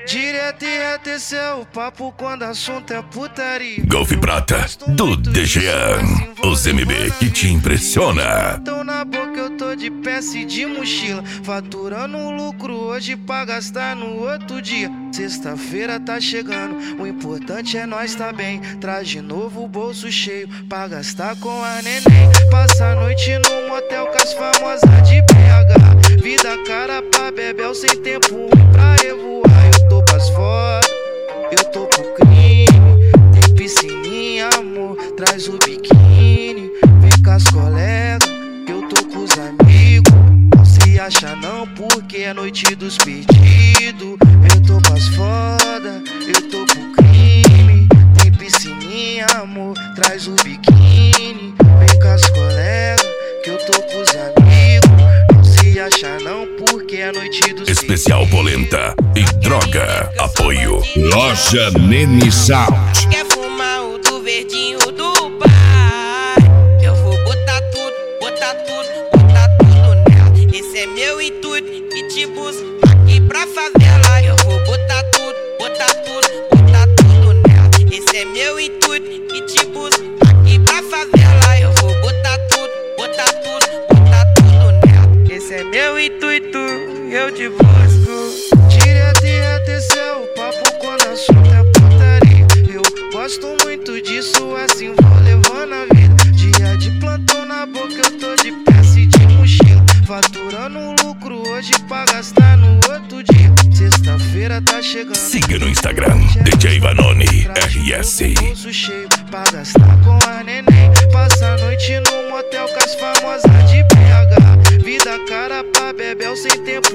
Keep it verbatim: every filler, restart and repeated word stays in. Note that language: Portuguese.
Direto e reto, esse é o papo quando assunto é putaria. Golfe Prata, do D G A, os M B que te impressiona. Então na boca eu tô de peça e de mochila, faturando lucro hoje pra gastar no outro dia. Sexta-feira tá chegando, o importante é nós tá bem. Traz de novo o bolso cheio pra gastar com a neném. Passa a noite no motel com as famosas de B H. Vida cara pra bebel sem tempo ruim pra revoar. Eu tô pras foda, eu tô pro crime. Tem piscininha, amor, traz o biquíni. Vem com as colegas, eu tô com os amigos. Não se acha não porque é noite dos pedidos. Eu tô pras foda, eu tô pro crime. Tem piscininha, amor, traz o biquíni. Vem com as colegas, que eu tô com os amigos. Não se acha não porque é noite dos Especial Polenta e Droga. Apoio Loja Nene Sound. Quer fumar o do verdinho do pai? Eu vou botar tudo, botar tudo, botar tudo nela. Esse é meu intuito e te busco aqui pra favela. Eu vou botar tudo, botar tudo, botar tudo nela. Esse é meu intuito e te busco aqui pra favela. Eu vou botar tudo, botar tudo, botar tudo nela. Esse é meu intuito, eu te busco. Direto e reto, esse é o papo quando assunto é putaria. Eu gosto muito disso, assim vou levando a vida. Dia de plantão na boca, eu tô de peça e de mochila, faturando lucro hoje pra gastar no outro dia. Sexta-feira tá chegando. Siga no Instagram, D J Vanoni R S. Bolso cheio pra gastar com a neném. Passa a noite no motel com as famosas de B H. Vida cara pra bebel sem tempo